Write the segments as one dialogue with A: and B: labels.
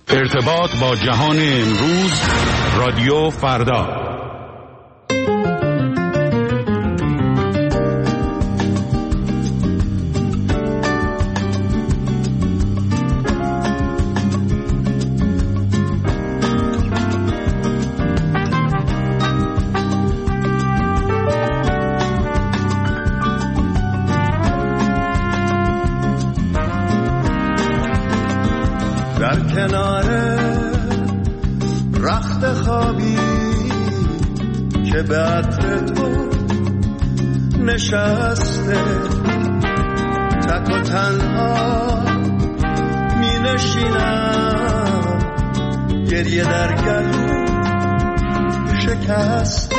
A: ارتباط با جهان امروز، رادیو فردا.
B: در کنار رخت خوابی که به عطر تو نشسته، تک و تنها می نشینم، گریه در گلو شکسته.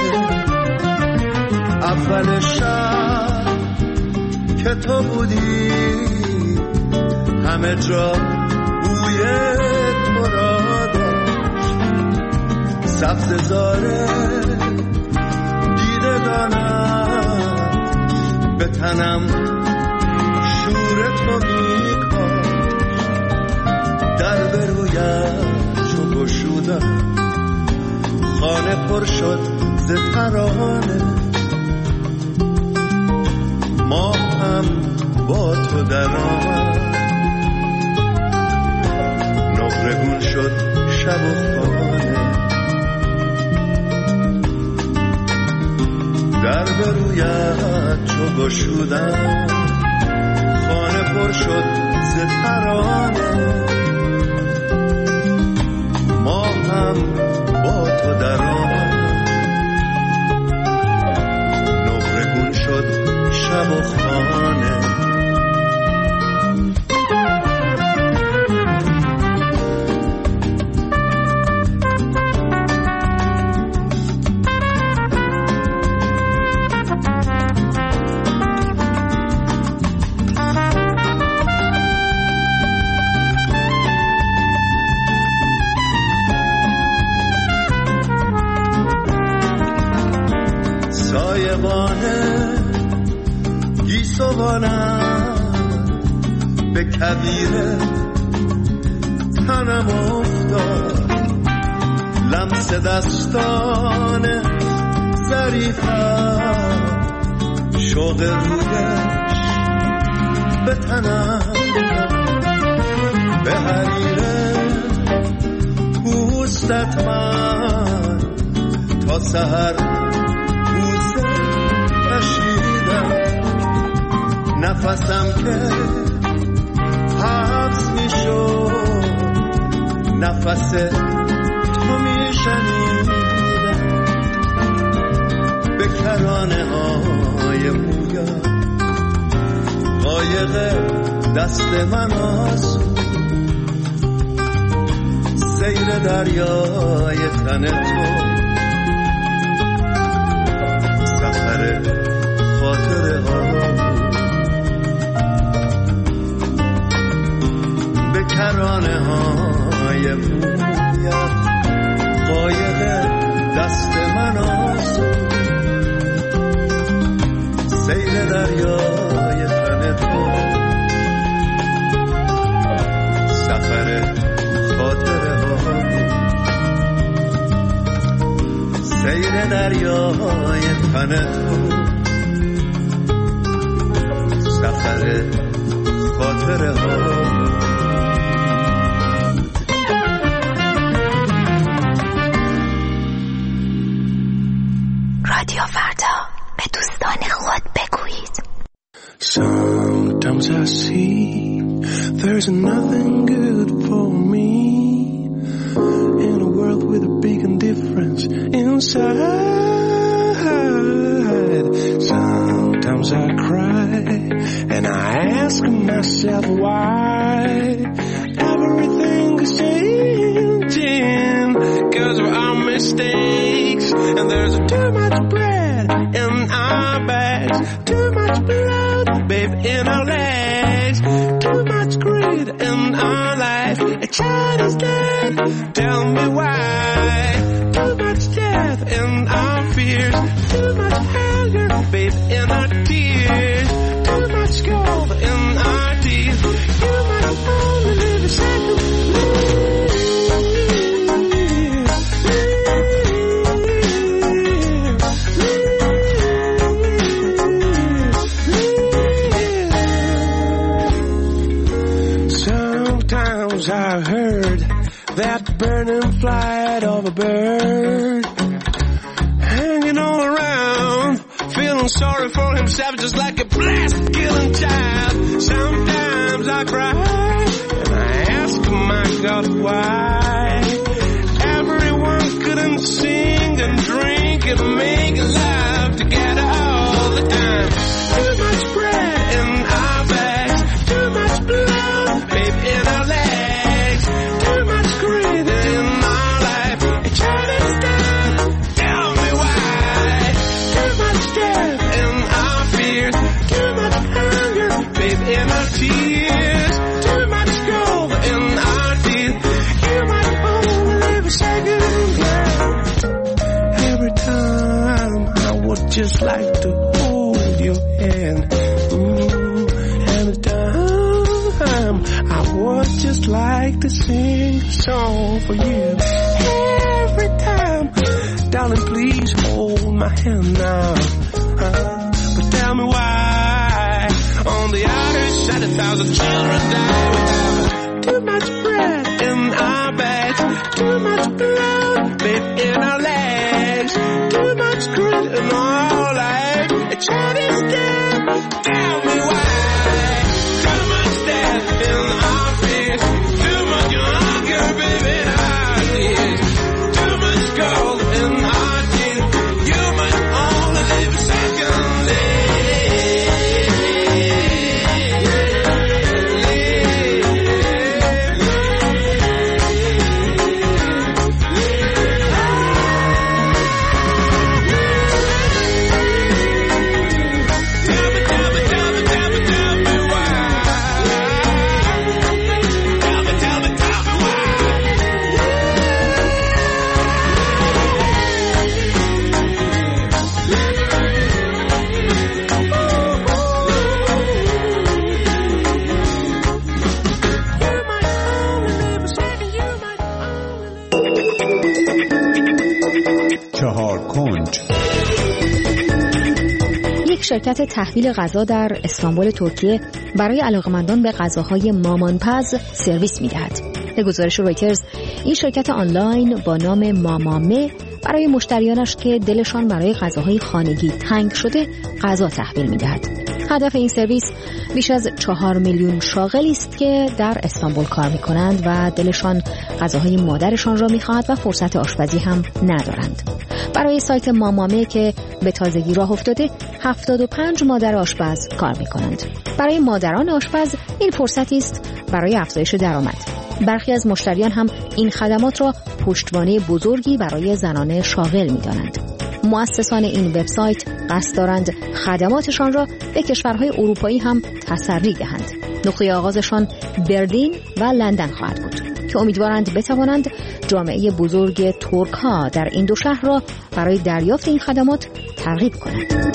B: اول شب که تو بودی همه جا بوی تو را داشت، سبز زاره دیدگانم به تنم شور تو میکاش. در به رویت چو گشودم، خانه پر شد ز ترانه. ما هم با تو در آمد، نقرگون شد شب و خانه. در به رویت چو گشودم، خانه پر شد ز ترانه. ما هم با تو در آمد، نقرگون شد شب و خانه. به کویر تنم افتاد، لمس دستان ظریفم، شوق رویش به تنم. به حریر پوستت من تا سحر بوسه کشیدم. نفسم که حبس میشد، نفس تو میشنیدم. به کرانه های مویم قایق دست من آسود، سیر دریای تن تو، سفر خاطره ها. کرانه های مویم قایق دست من آسود، سیر دریای تن تو، سفر خاطره ها. سیر دریای تن تو، سفر خاطره ها.
C: رادیو فردا، به دوستان خود بگویید.
D: Sometimes I see there's nothing good for me in a world with a big indifference inside. Sometimes I cry and I ask myself why everything is changing because of our mistakes. And there's too much bread in our bags, too much blood, babe, in our legs, too much greed in our life. A child is dead, tell me why. Too much death in our fears, too much anger, babe, in our tears, too much gold in our teeth. You might only live a second. Sometimes I heard that burning flight of a bird hanging all around, feeling sorry for himself just like a blast-killing child. Sometimes I cry and I ask my God why everyone couldn't sing and drink and make love together all the time. Too much bread in our bags, too much blood, babe, in our legs, too much greed in our life. It's hard to stop. Tell me why. Too much death in our fears, too much hunger, babe, in our tears, too much gold in our teeth. You might only live a second, girl. Every time I would just like to hold your hand. Every time I would just like to sing a song for you. Every time, darling, please hold my hand now. But tell me why on the other side 1,000 children die without too much bread in our bags, too much blood, babe, in our legs, too much grit in our life. It's hard to stand. Tell me why. Too much death in our fears, too much hunger, baby, in our tears, too much gold in our teeth. You might only live a second
E: شرکت تحویل غذا در استانبول ترکیه برای علاقه‌مندان به غذاهای مامانپز سرویس می‌دهد. به گزارش رویترز، این شرکت آنلاین با نام مامامه برای مشتریانش که دلشان برای غذاهای خانگی تنگ شده غذا تحویل می‌دهد. هدف این سرویس بیش از 4 میلیون شاغلی است که در استانبول کار می‌کنند و دلشان غذاهای مادرشان را می‌خواهد و فرصت آشپزی هم ندارند. برای سایت مامامه که به تازگی راه افتاده 75 مادر آشپز کار می‌کنند. برای مادران آشپز این فرصتی است برای افزایش درآمد. برخی از مشتریان هم این خدمات را پشتوانه بزرگی برای زنان شاغل می‌دانند. مؤسسان این وبسایت قصد دارند خدماتشان را به کشورهای اروپایی هم تسری دهند. نقطه آغازشان برلین و لندن خواهد بود که امیدوارند بتوانند جامعه بزرگ ترک‌ها در این دو شهر را برای دریافت این خدمات ترغیب کنند.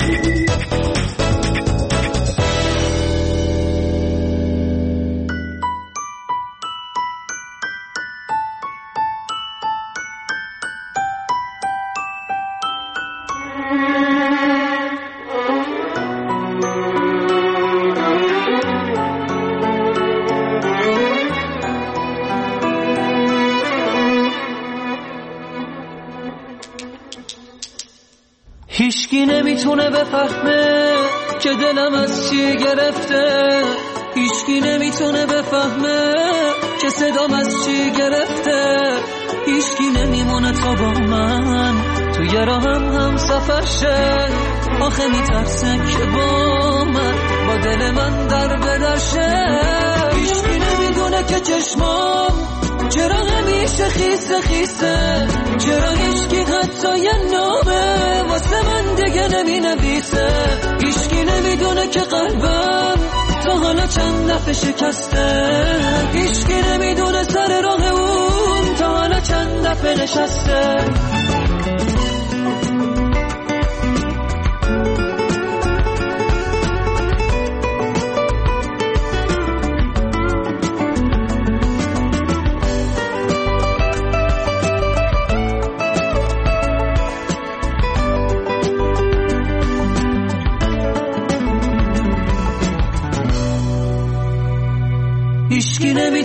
F: هیچکی نمیتونه بفهمه که دلم از چی گرفته، هیچکی نمیتونه بفهمه که صدام از چی گرفته، هیچکی نمیمونه تا با من توی راهم هم سفر شه. آخه میترسه که با من با دل من در بدرشه. هیچکی نمیدونه که چشمام چرا همیشه خیسه خیسه، چرا هیچکی حتی یه نامه واسه من دیگه نمی نویسه. هیچکی نمیدونه که قلبم تا حالا چند دفعه شکسته، هیچکی نمیدونه سر راه اون تا حالا چند دفعه نشسته.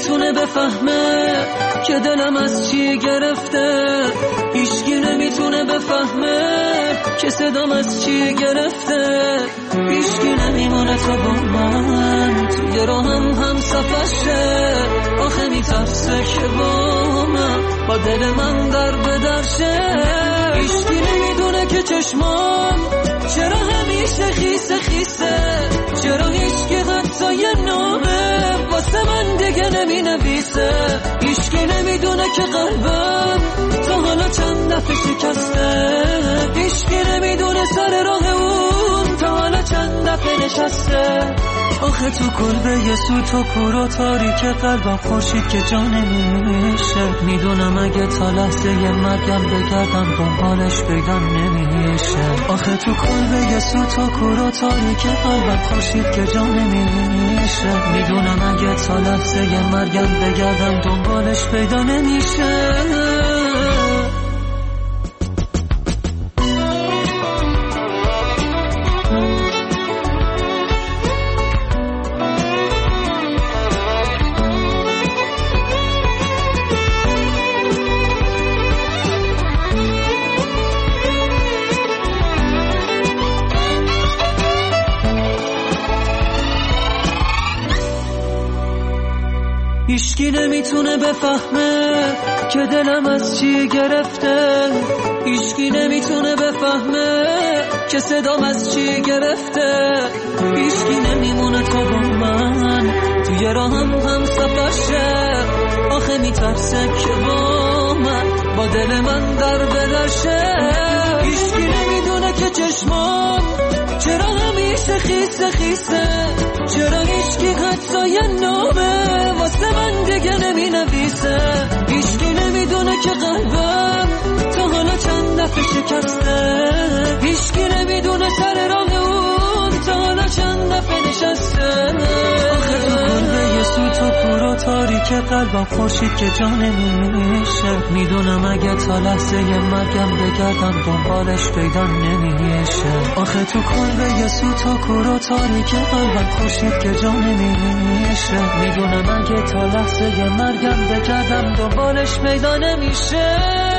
F: نمیتونه بفهمه که دلم از چی گرفته، هیچکی نمیتونه بفهمه که صدام از چی گرفته، هیچکی نمیمونه تا با من توی راهم هم سفرشه، آخه میترسه که با من با دل من در بدرشه، هیچکی نمیدونه که چشمام چرا همیشه خیسه خیسه، چرا هیچکی حتی یه نامه واسه من دیگه نمی نویسه، هیچکی نمیدونه که قلبم تا حالا چند دفعه شکسته، هیچکی نمیدونه سر راه اون تا حالا چند دفعه نشسته، آخه تو کلبه یه سوت و کور و تاریک قلبم خورشید که جا نمیشه، میدونم اگه تا لحظه یه مرگم بگردم دنبالش پیدا نمیشه، آخه تو کلبه یه سوت و کور و تاریک قلبم خورشید که جا نمیشه، میدونم اگه تا لحظه یه مرگم بگردم دنبالش پیدا نمیشه. هیچکی نمیتونه بفهمه که دلم از چی گرفته، هیچکی نمیتونه بفهمه که صدام از چی گرفته، هیچکی نمیمونه تا با من توی راهم هم سفرشه، آخه میترسه که با من با دل من در بدرشه، هیچکی نمیدونه که چشمام چرا همیشه خیسه خیسه، چرا هیچکی حتی یه نامه واسه من دیگه نمی نویسه، هیچکی نمیدونه که قلبم تا حالا چند دفعه شکسته، هیچکی نمیدونه سر راه اون تا حالا چند دفعه نشسته، آخه تو کلبه یه سوت و کور و تاریک قلبم خورشید که جا نمیشه، میدونم اگه تا لحظه یه مرگم بگردم دنبالش پیدا نمیشه، آخه تو کلبه یه سوت و کور و تاریک قلبم خورشید که جا نمیشه، میدونم اگه تا لحظه یه مرگم بگردم دنبالش پیدا نمیشه.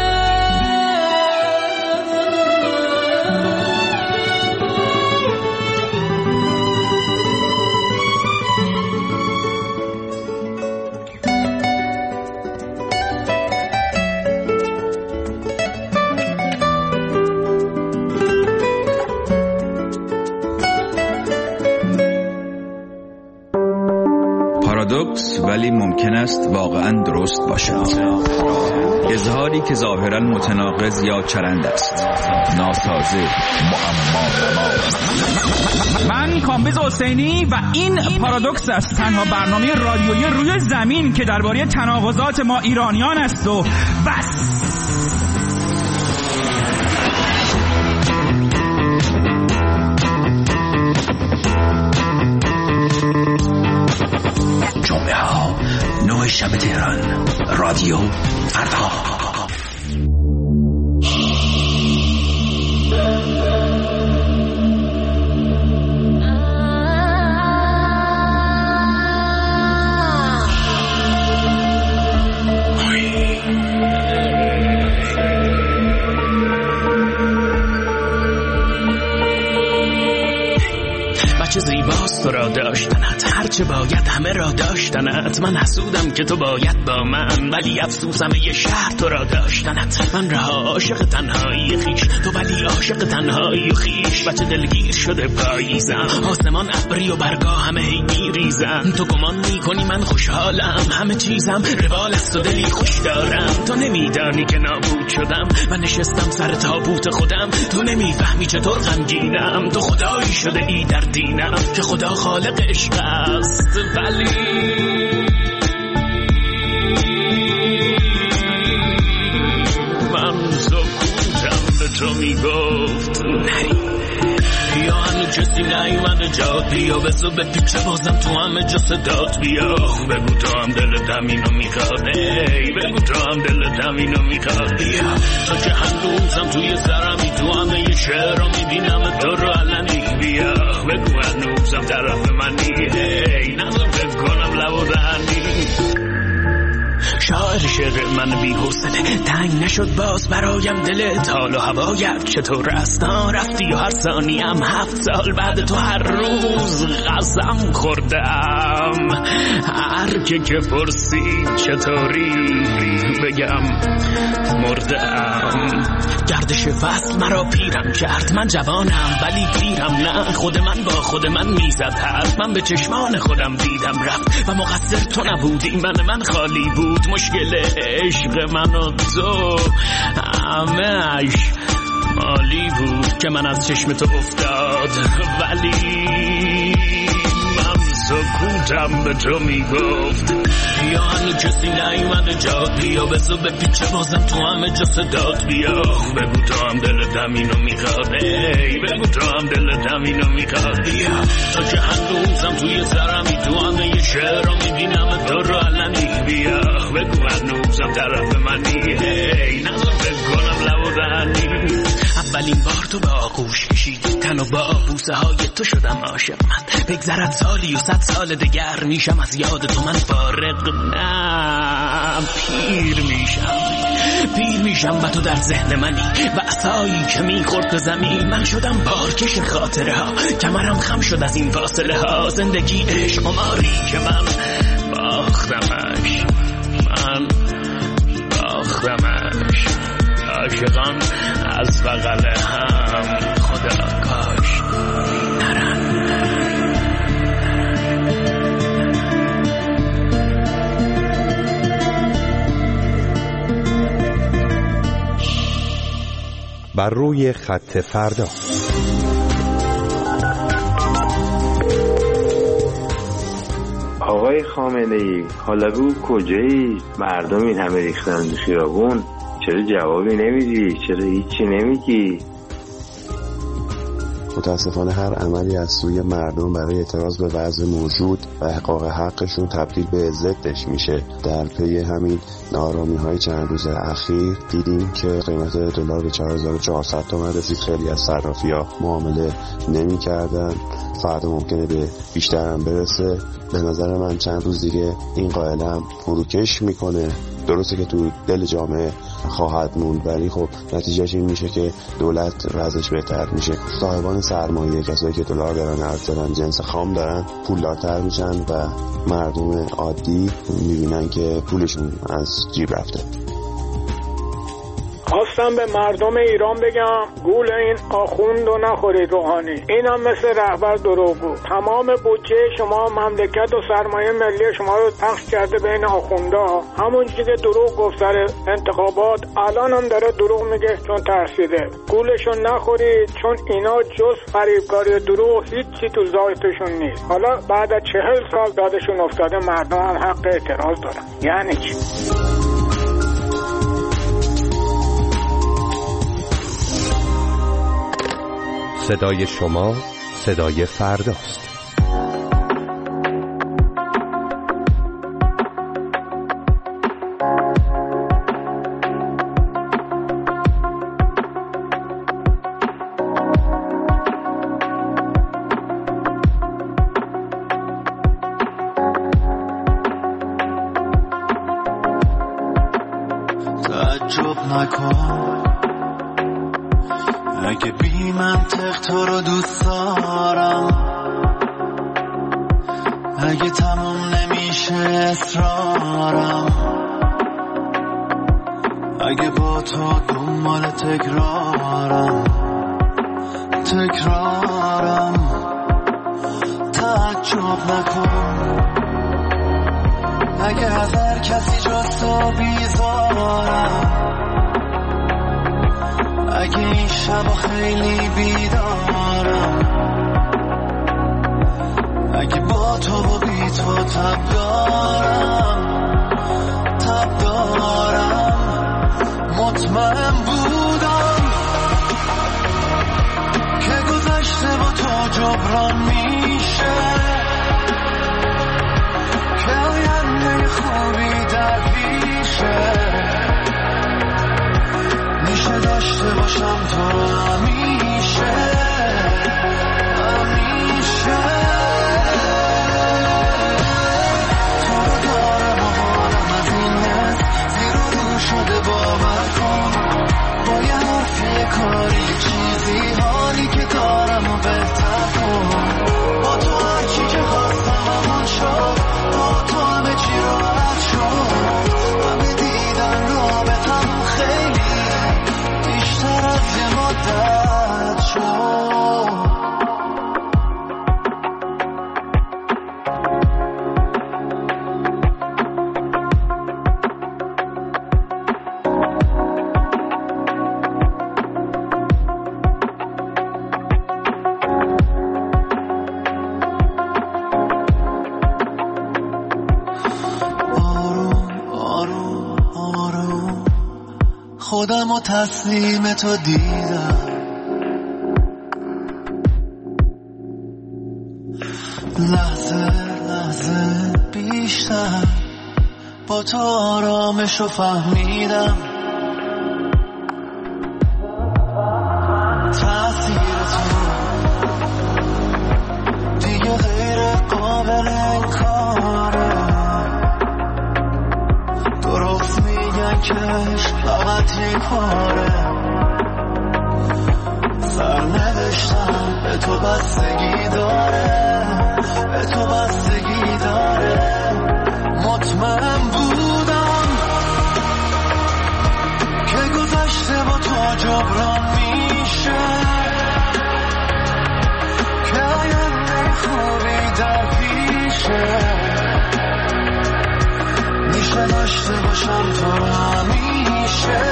G: پارادوکس ولی ممکن است واقعا درست باشد. اظهاری که ظاهرا متناقض یا چرند است، ناسازه، معما.
H: من کامبیز حسینی و این پارادوکس است، تنها برنامه رادیویی روی زمین که درباره تناقضات ما ایرانیان است و بس.
I: جمعه ها 9 شب تهران، رادیو فردا.
J: چه زیباست تو را داشتنت، هرچه باید همه را داشتنت، من حسودم که تو باید با من، ولی افسوسم یه شهر تو را داشتنت، من رها عاشق تنهایی خیش، تو ولی عاشق تنهایی و خیش، بچه دلگیر شده پاییزم، آسمان ابری و برگاه همه هی میریزم، تو گمان میکنی من خوشحالم، همه چیزم روال است و دلی خوش دارم، تو نمیدانی که نابود شدم، من نشستم سر تابوت خودم، تو نمیفهمی چطور غمگینم، تو خدایی شده ای در دینم که خدا خالق عشق است، ولی من سکوتم به تو میگفت نری، یا هنو کسی نیومده جات، بیا بسو به پیچه بازم تو همه جا صدات بیا، بگو تو هم دلت همینو میخواد، بگو تو هم دلت همینو میخواد، بیا تا که هنوزم توی سرمی، تو همه یه شعر رو میبینم تو رو علنی، بیا بگو هنوزم طرف منی، نظر فکر کنم لب و دهنی. عاشق من بی حوصله. تنگ نشد باز برایم دلت، حال و هوایت چطور است؟ رفتی و هر ثانیم 7 سال بعد تو هر روز قسم خوردم. هر که پرسید چطوری بگم مردم. گردش فصل مرا پیرم کرد، من جوانم ولی پیرم نه. خود من با خود من میزد حرف، من به چشمان خودم دیدم رفت و مقصر تو نبودی. من خالی بود مشکل عشق من و تو، همه‌اش مالی بود که من از چشم تو افتاد. ولی سکوتم به تو میگفت بیا، هنو کسی نیومده جاد، بیا بزو به پیچه بازم تو همه جا صدات. بیا بگو تو هم دلتم اینو میخواد، بگو تو هم دلتم اینو میخواد. بیا تا که هنوزم توی سرمی، تو همه شعر رو میبینم تو رو علنی. بیا بگو هنوزم طرف منی، نظر فکر کنم لب و دهنی. اولین بار تو به آغوش کشیدی تن و با بوسه های تو شدم عاشق من. بگذرد سالی و 100 سال دگر میشم از یاد تو من فارغ. نه پیر میشم و تو در ذهن منی و عصایی که میخورد به زمین. من شدم بارکش خاطره ها، کمرم خم شد از این فاصله ها. زندگی عشق قماری که من باختمش، من باختمش. عاشقان از بغل هم خدا کاش نرن.
K: بر روی خط فردا.
L: آقای خامنه‌ای حالا بگو کجایی؟ مردم این همه ریختن تو خیابون، چرا جوابی نمیدی؟ چرا هیچی نمیگی؟
M: متاسفانه هر عملی از سوی مردم برای اعتراض به وضع موجود و احقاق حقشون تبدیل به ضدش میشه. در پی همین ناآرامی‌های چند روز اخیر دیدیم که قیمت دلار به 4400 تومان رسید. خیلی از صرافی‌ها معامله نمی‌کردن، فردا ممکنه به بیشتر هم برسه. به نظر من چند روز دیگه این قائله هم فروکش میکنه. درسته که تو دل جامعه خواهد موند، ولی خب نتیجهش این میشه که دولت وضعش بهتر میشه. صاحبان سرمایه، کسایی که دلار دارن، ارز دارن، جنس خام دارن، پولدارتر میشن و مردم عادی میبینن که پولشون از جیب رفته.
N: خواستم به مردم ایران بگم گول این آخوند و نخورید روحانی. این هم مثل رهبر دروغگو. تمام بودجه شما، مملکت و سرمایه ملی شما رو پخش کرده بین آخوندا. همون چیزی که دروغ گفت سر انتخابات الان هم داره دروغ میگه چون ترسیده. گولشون نخورید چون اینا جز فریبکاری دروغ هیچی تو ذاتشون نیست. حالا بعد از 40 سال دادشون افتاده، مردم هم حق اعتراض دارن. یعنی چی؟
K: صدای شما صدای فرداست.
B: تعجب نکن اگه بی منطق تو رو دوست دارم، اگه تموم نمیشه اصرارم، اگه با تو دنبال تکرارم تعجب نکن اگه از هر کسی جز تو بیزارم، اگه این شب خیلی بیدارم، اگه با تو و بی تو تب دارم مطمئن بودم که گذشته با تو جبران میشه، که آینده خوبی در پیشه، میشه داشته باشم تو همیشه. تو رو دارم و حالم از این حس، زیر
O: کاری چیزی حالی که دارم و بهتر کن با تو هرچی که خواستم همون شد با تو همه چی راحت شد همه دیدن رابطم خیلی بیشتر از یه مدت شد خودم و تسلیم تو دیدم لحظه لحظه بیشتر با تو آرامش رو فهمیدم تأثیر تو دیگه غیر قابل انکاره درست میگن که فقط یک باره سرنوشتم به تو بستگی داره به تو بستگی داره مطمئن بودم که گذشته با تو جبران میشه که آینده خوبی در پیشه میشه داشته باشم تو رو همیشه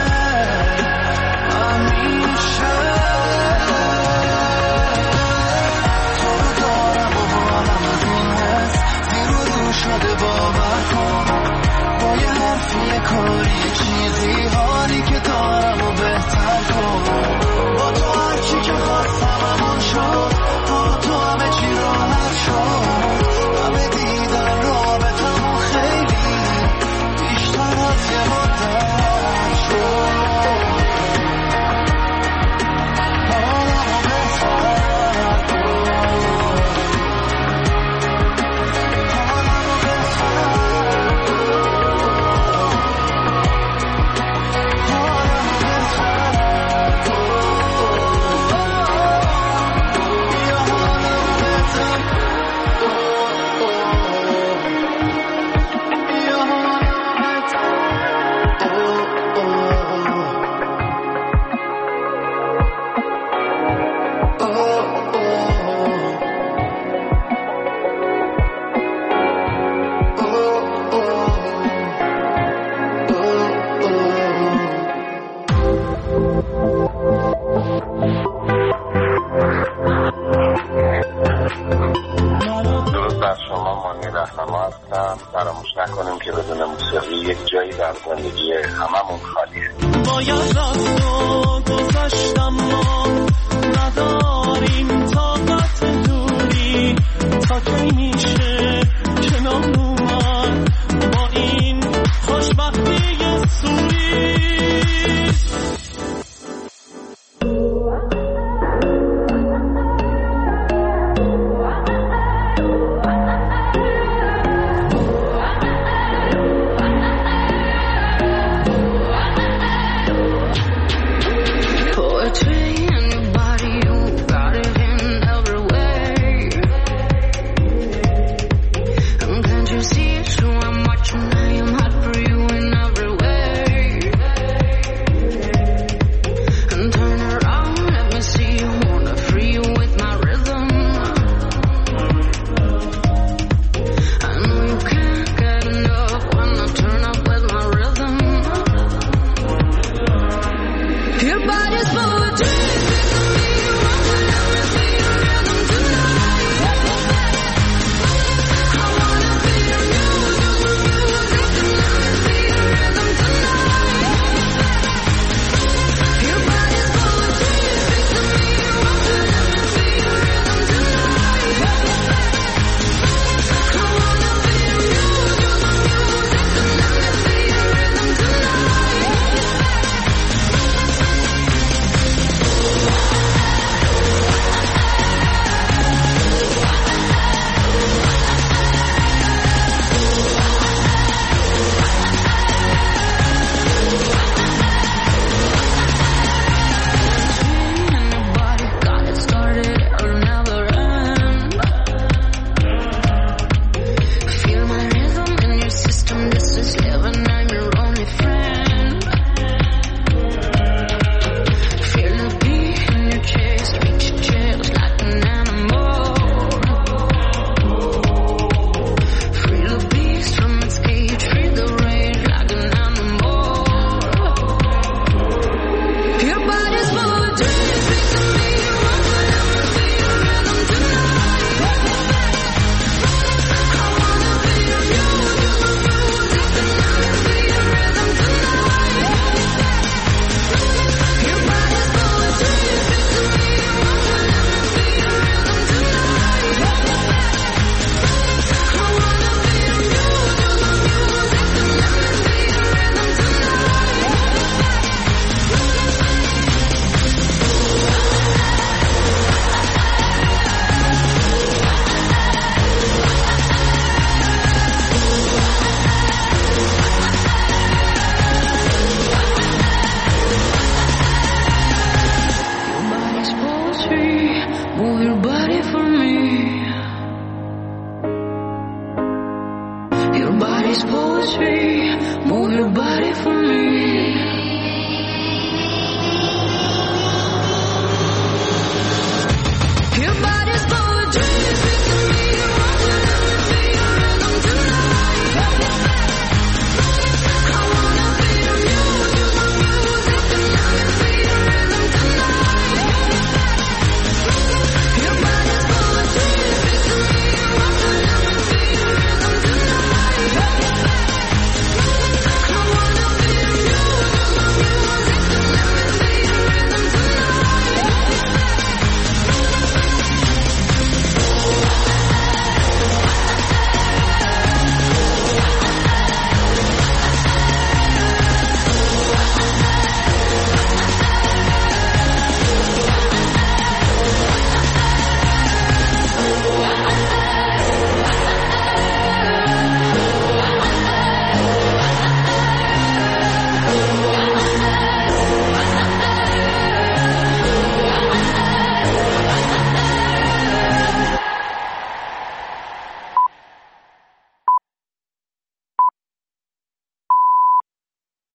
O: همیشه تو رو دارم و حالم از این حس زیر و رو شده باور کن با یه حرفی یه کاری چیزی حالی که دارم و بهتر کن با تو هرچی که خواستم همون شد با تو همه چی راحت شد همه دیدن رابطم خیلی بیشتر از یه مدت شد حالمو بهتر کن حالمو بهتر
P: فراموش نکنیم که بدون موسیقی یک جایی در زندگی هممون خالیه.
O: باید راست و گذاشتم ما نداریم طاقت دوری تا کی میشه کنار اومد با این خوشبختی سوری